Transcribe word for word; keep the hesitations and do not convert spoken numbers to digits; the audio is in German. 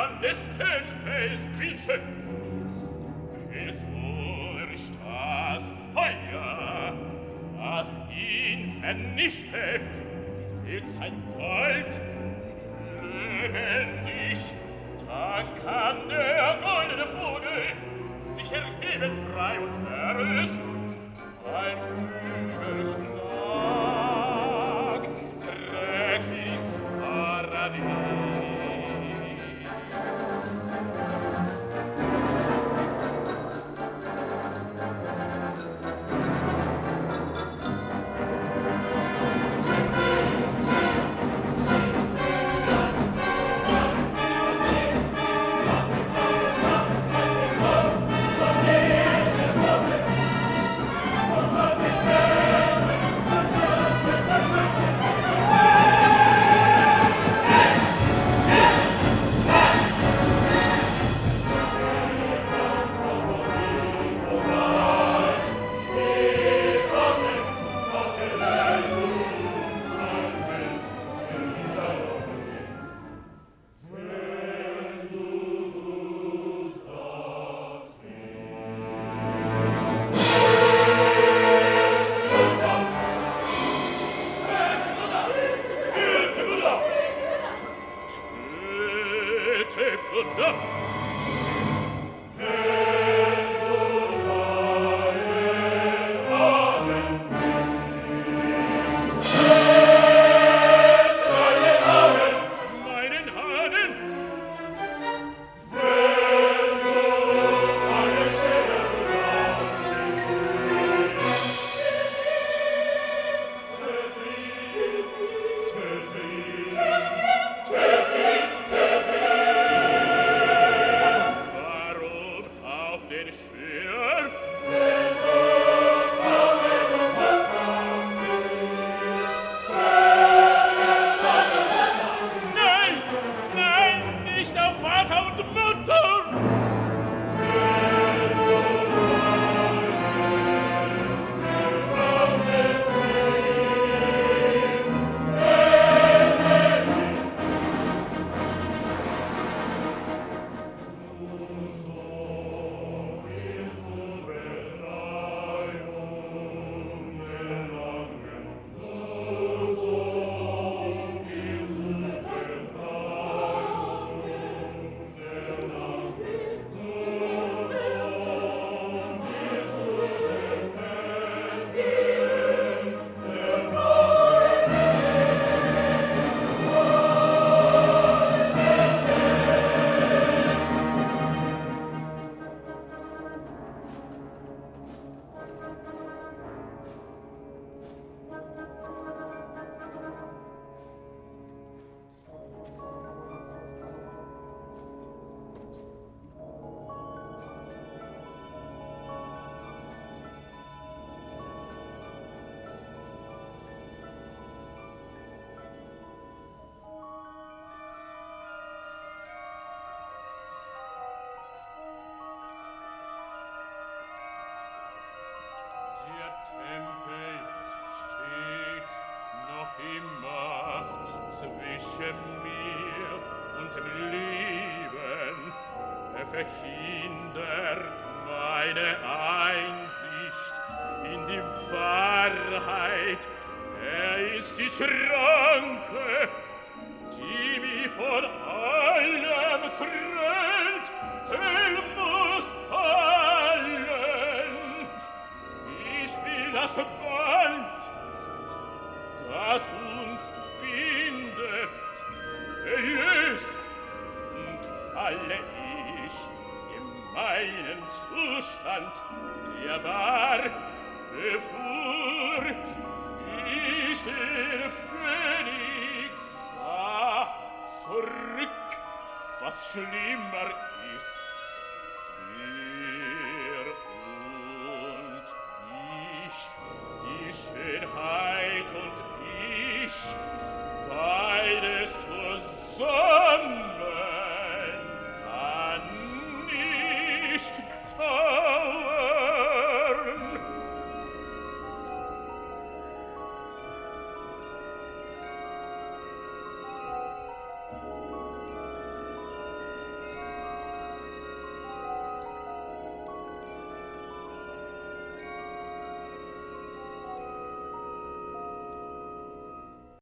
an des Tempels Bildschirm. Es wurscht das Feuer, das ihn vernichtet, wird sein Gold lebendig. Dann kann der goldene Vogel sich erheben frei und erlöst. Ein Flügelschlag trägt ihn ins Paradies. Zwischen mir und dem Leben, er verhindert meine Einsicht in die Wahrheit. Er ist die Schranke, die mich von allem trennt. Er muss fallen. Ich will das Band, das uns bindet, erlöst, und falle ich in meinen Zustand, der war, bevor ich den Phönix sah, zurück, was schlimmer ist.